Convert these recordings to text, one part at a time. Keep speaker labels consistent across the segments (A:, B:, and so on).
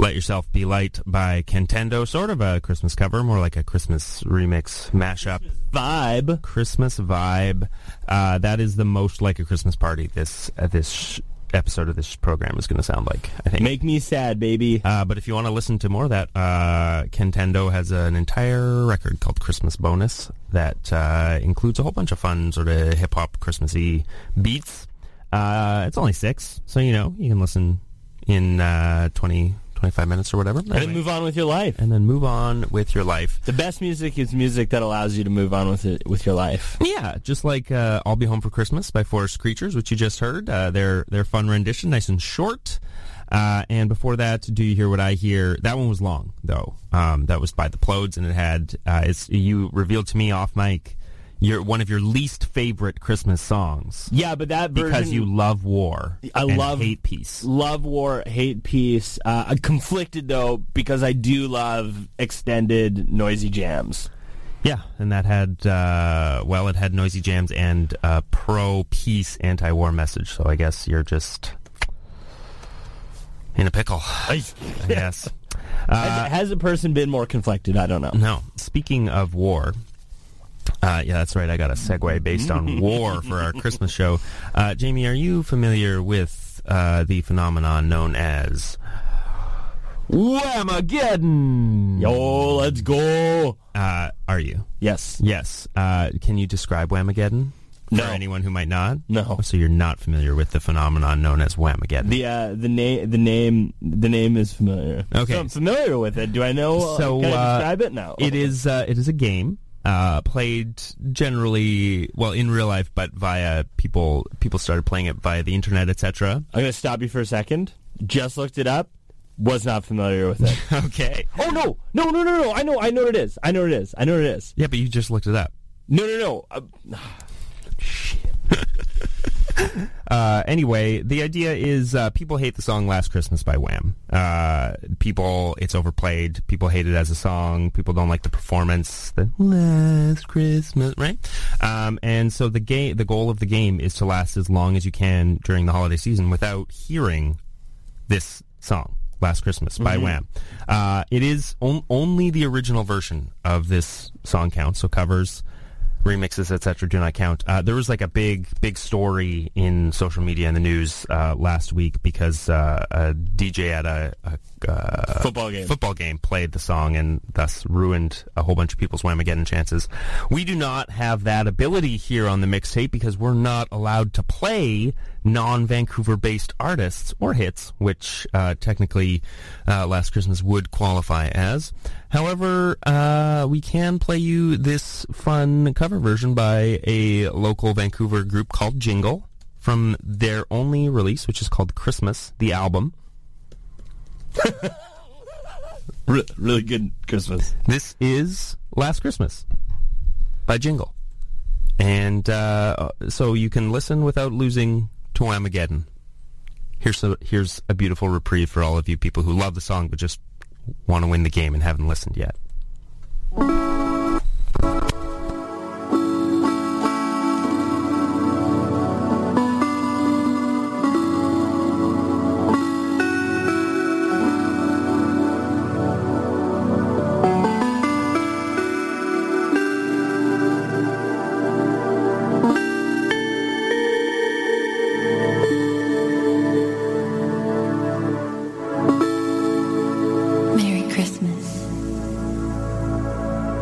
A: Let Yourself Be Light by Contendo. Sort of a Christmas cover, more like a Christmas remix mashup. Christmas vibe. That is the most like a Christmas party this episode of this program is going to sound like, I think.
B: Make me sad, baby.
A: But if you want to listen to more of that, Contendo has an entire record called Christmas Bonus that includes a whole bunch of fun sort of hip-hop Christmassy beats. It's only 6, so you can listen in 25 minutes or whatever.
B: And then move on with your life.
A: The
B: best music is music that allows you to move on with your life.
A: Yeah, just like I'll Be Home for Christmas by Forest Creatures, which you just heard. Their fun rendition, nice and short. And before that, Do You Hear What I Hear? That one was long, though. That was by The Plodes, and it had, you revealed to me off mic, one of your least favorite Christmas songs.
B: Yeah, but that version...
A: Because you love war hate peace.
B: Love war, hate peace. I'm conflicted, though, because I do love extended noisy jams.
A: Yeah, and that had, it had noisy jams and a pro-peace anti-war message, so I guess you're just in a pickle, I guess.
B: Has a person been more conflicted? I don't know.
A: No. Speaking of war... yeah, that's right. I got a segue based on war for our Christmas show. Jamie, are you familiar with the phenomenon known as Whamageddon?
B: Yo, let's go.
A: Are you?
B: Yes.
A: Yes. Can you describe Whamageddon for anyone who might not?
B: No.
A: So you're not familiar with the phenomenon known as Whamageddon?
B: The name is familiar.
A: Okay,
B: so I'm familiar with it. Do I know?
A: So
B: can I describe it? No.
A: It is a game. Played generally, in real life, but via people started playing it via the internet, etc.
B: I'm going to stop you for a second. Just looked it up. Was not familiar with it.
A: Okay.
B: Oh, no. I know what it is.
A: Yeah, but you just looked it up.
B: No. Shit.
A: Anyway, the idea is people hate the song Last Christmas by Wham. It's overplayed. People hate it as a song. People don't like the performance. The Last Christmas, right? And so the goal of the game is to last as long as you can during the holiday season without hearing this song, Last Christmas by Wham. It is only the original version of this song counts, so covers, remixes, etc. do not count. There was like a big story in social media and the news last week because a DJ at a football game played the song and thus ruined a whole bunch of people's Whamageddon chances. We do not have that ability here on the mixtape because we're not allowed to play non-Vancouver based artists or hits, which technically Last Christmas would qualify as. However, we can play you this fun cover version by a local Vancouver group called Jingle from their only release, which is called Christmas, the album.
B: Really good Christmas.
A: This is Last Christmas by Jingle. And so you can listen without losing to Whamageddon. Here's a beautiful reprieve for all of you people who love the song but just want to win the game and haven't listened yet.
C: Merry Christmas.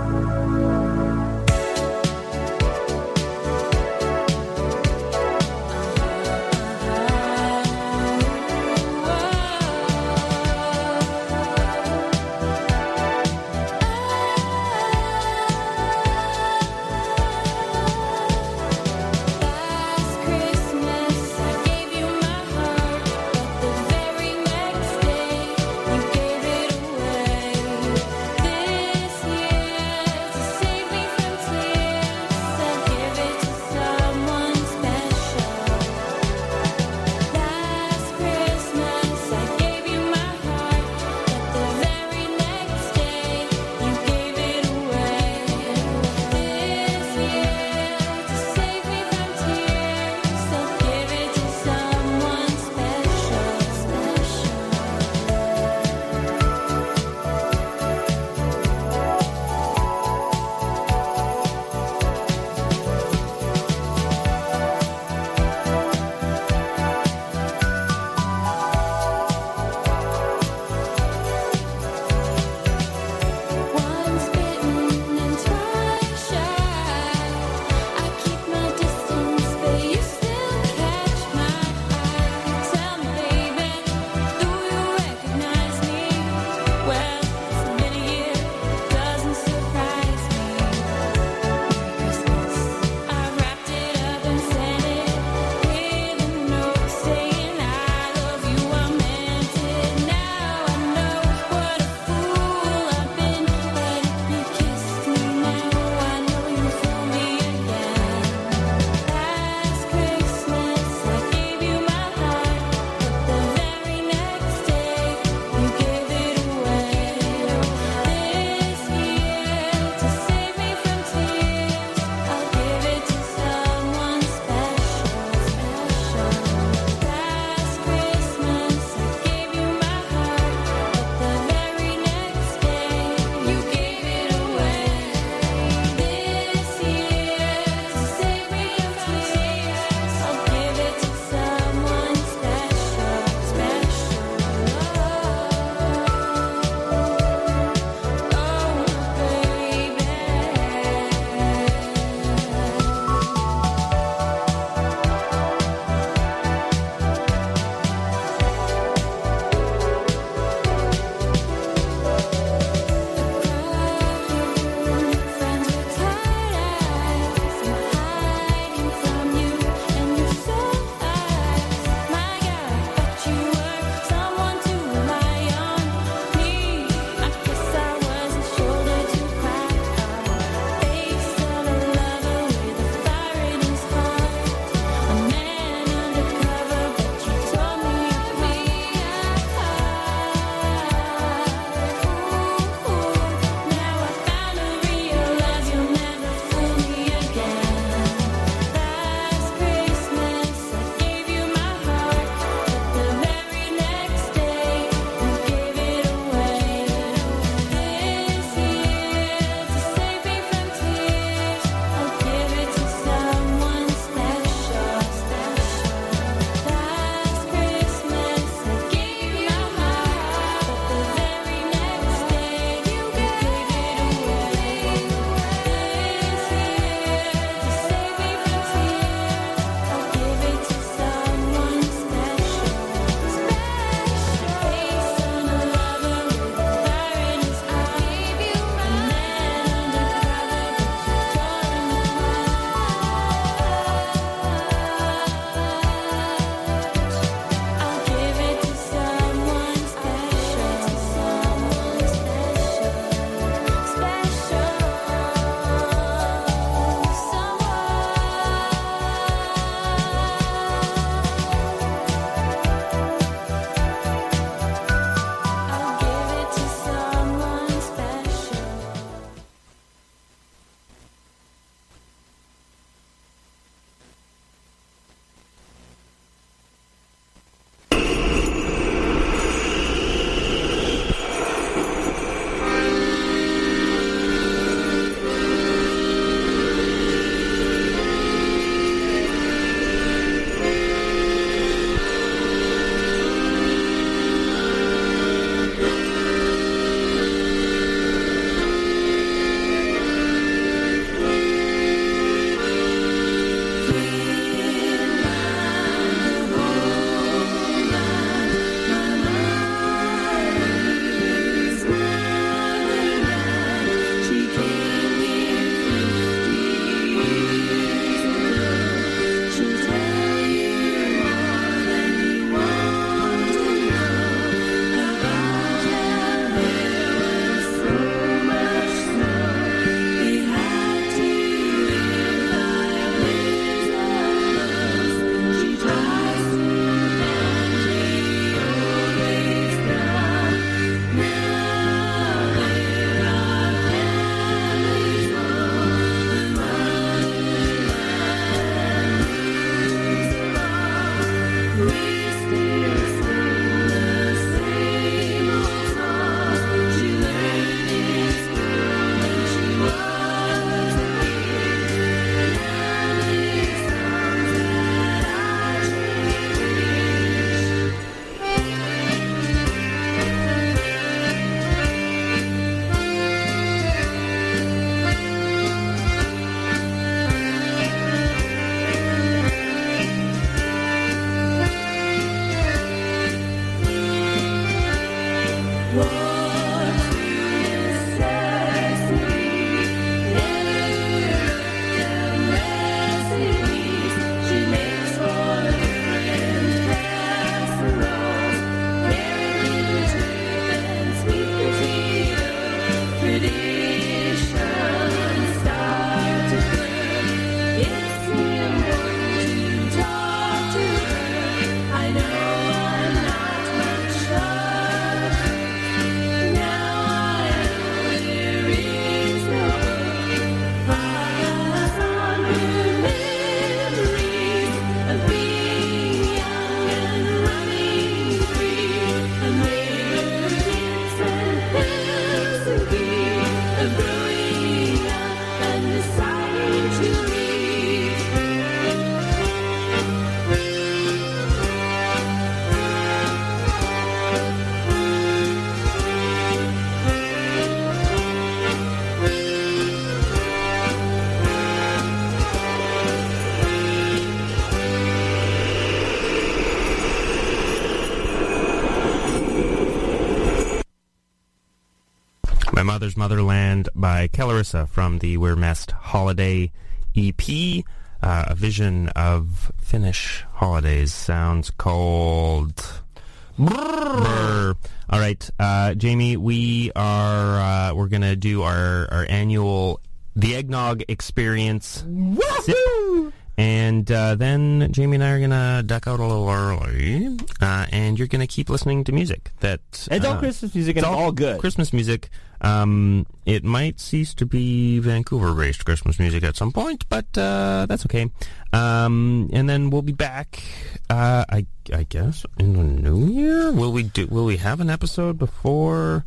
A: Mother's Motherland by Kellarissa from the We're Messed Holiday EP. A vision of Finnish holidays. Sounds cold. Brr. All right, Jamie, we're gonna do our annual The Eggnog Experience.
B: Woohoo!
A: And then Jamie and I are gonna duck out a little early, and you're gonna keep listening to music. It's
B: all Christmas music, and it's all good.
A: Christmas music. It might cease to be Vancouver-based Christmas music at some point, but that's okay. And then we'll be back. I guess in the new year. Will we have an episode before?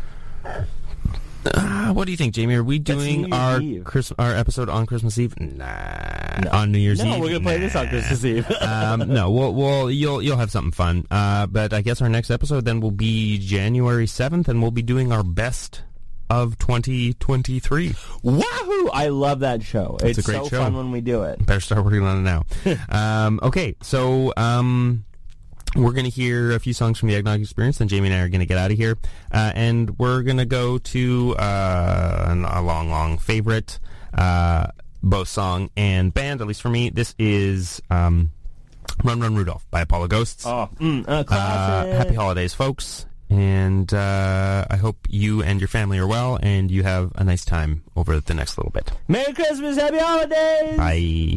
A: What do you think, Jamie? Are we doing our episode on Christmas Eve? Nah. No. On New Year's Eve?
B: No, we're going to play this on Christmas Eve.
A: No, you'll have something fun. But I guess our next episode then will be January 7th, and we'll be doing our best of 2023.
B: Wahoo! I love that show. It's a great show. Fun when we do it.
A: Better start working on it now. Okay, so... we're going to hear a few songs from the Eggnog Experience, then Jamie and I are going to get out of here. And we're going to go to a long favorite, both song and band, at least for me. This is Run Run Rudolph by Apollo Ghosts.
B: Classic.
A: Happy holidays, folks. And I hope you and your family are well, and you have a nice time over the next little bit.
B: Merry Christmas, Happy Holidays!
A: Bye.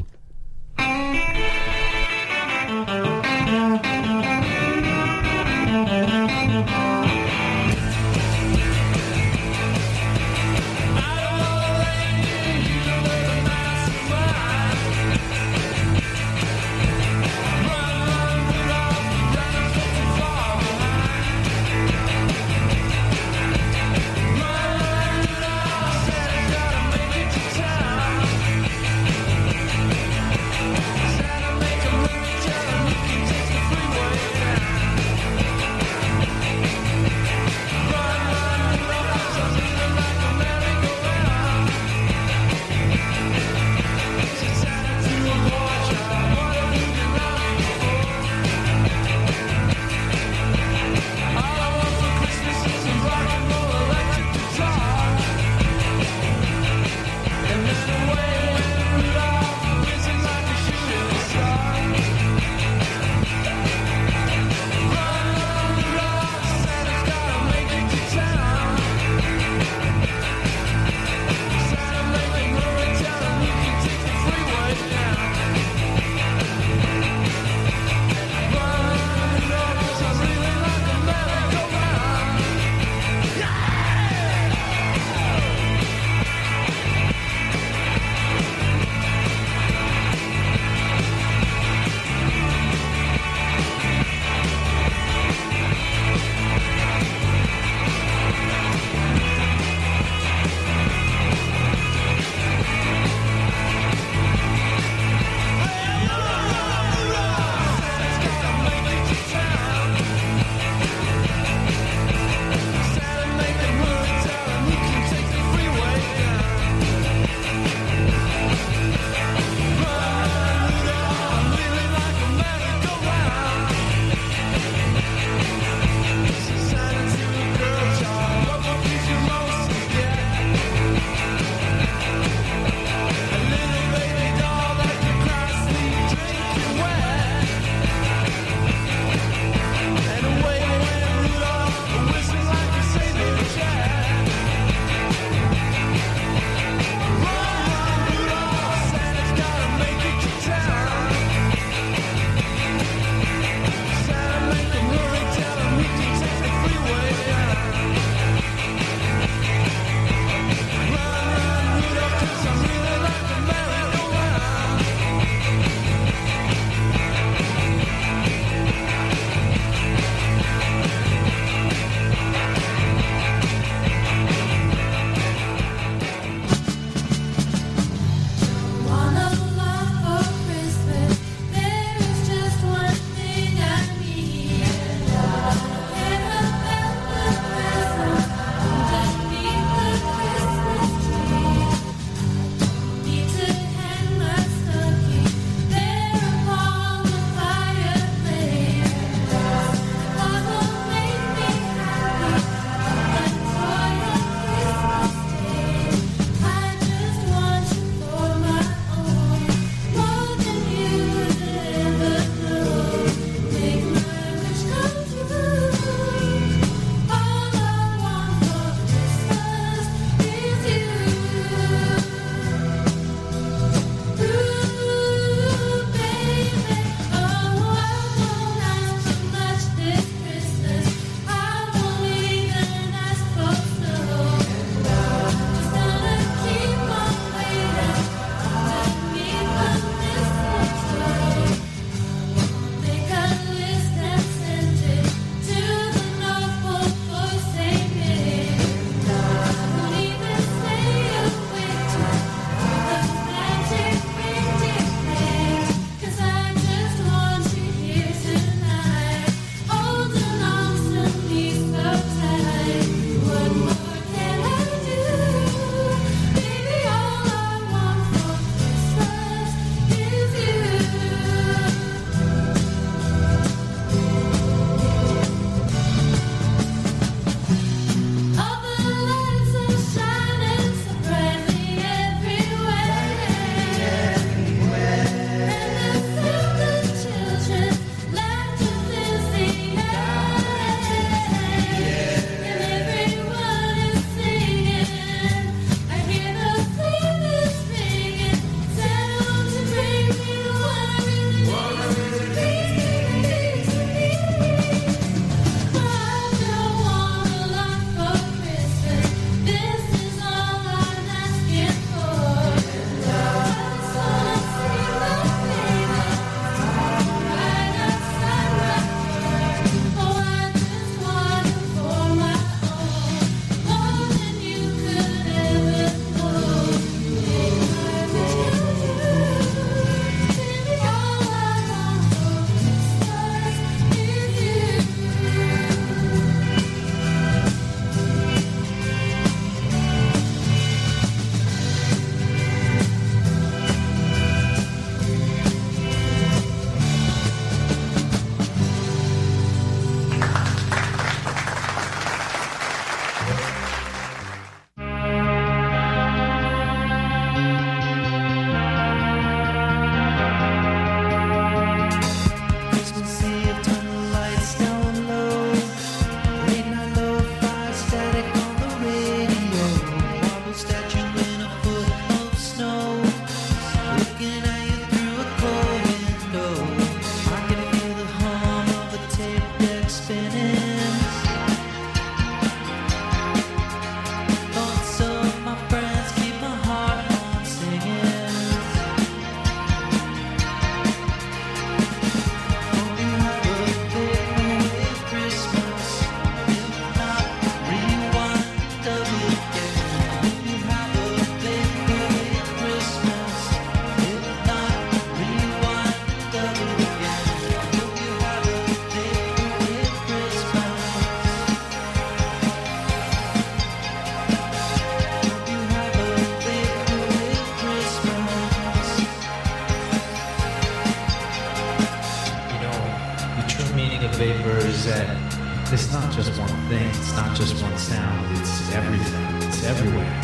C: vapors that it's not just one thing, it's not just one sound, it's everything, it's everywhere.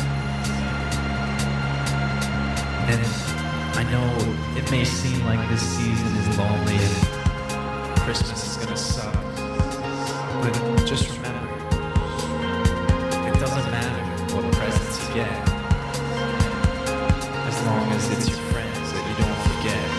C: And I know it may seem like this season is lonely and Christmas is gonna suck, but just remember, it doesn't matter what presents you get, as long as it's your friends that you don't forget.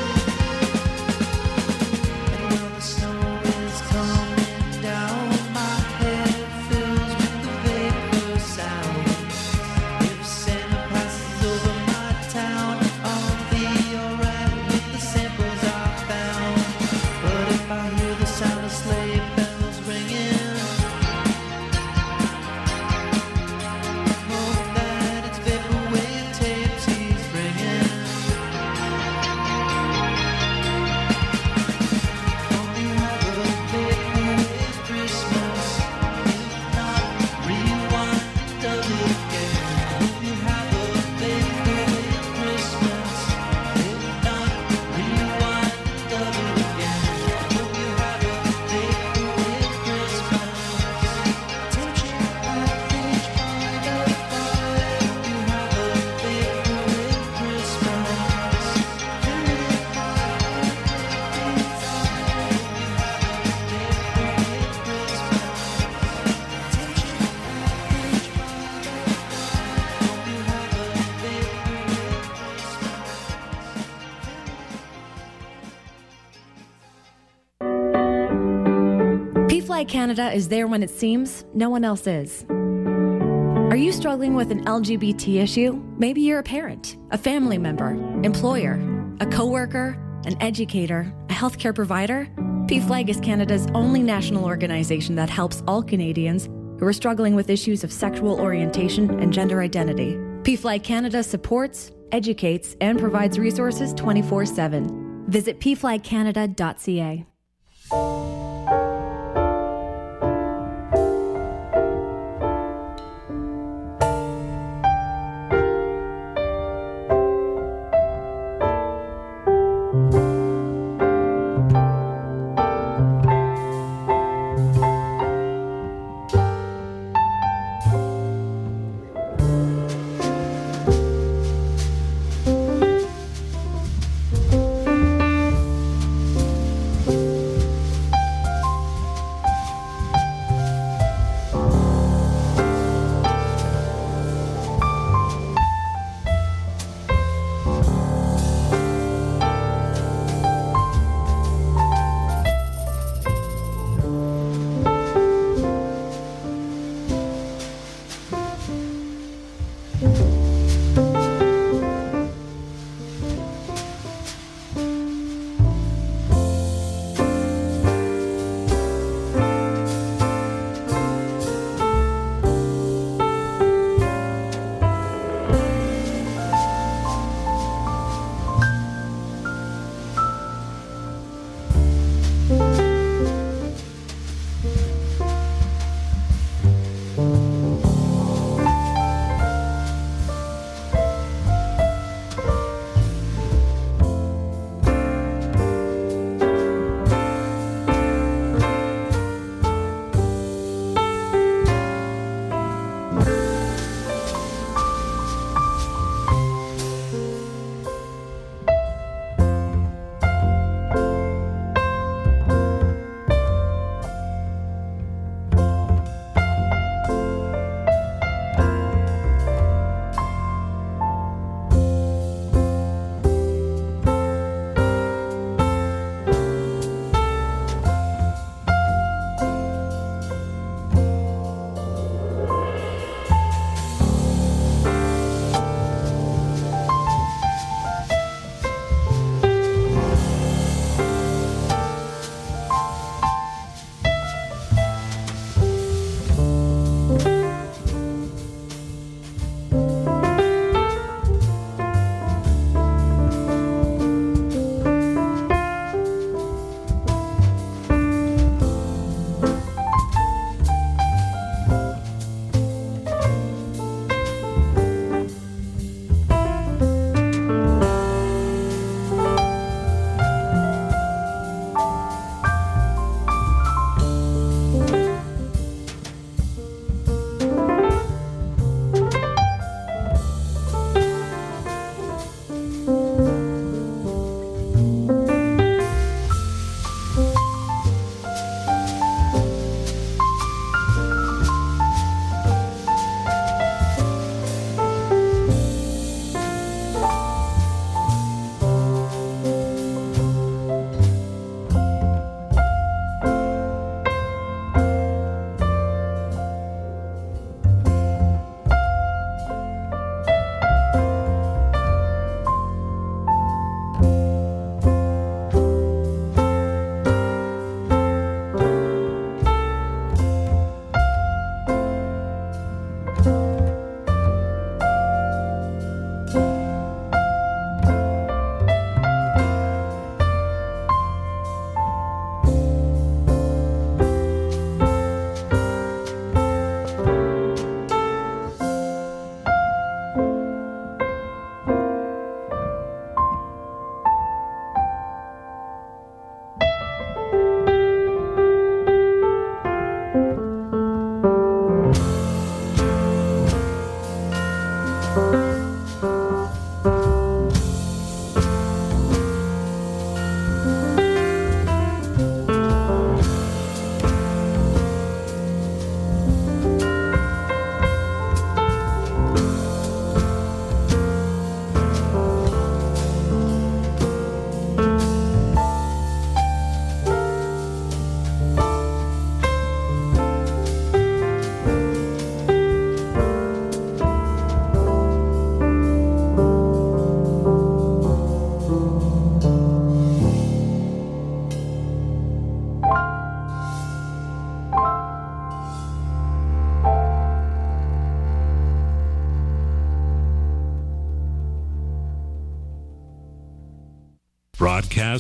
D: Canada is there when it seems no one else is. Are you struggling with an LGBT issue? Maybe you're a parent, a family member, employer, a coworker, an educator, a healthcare provider. PFLAG is Canada's only national organization that helps all Canadians who are struggling with issues of sexual orientation and gender identity. PFLAG Canada supports, educates, and provides resources 24/7. Visit pflagcanada.ca.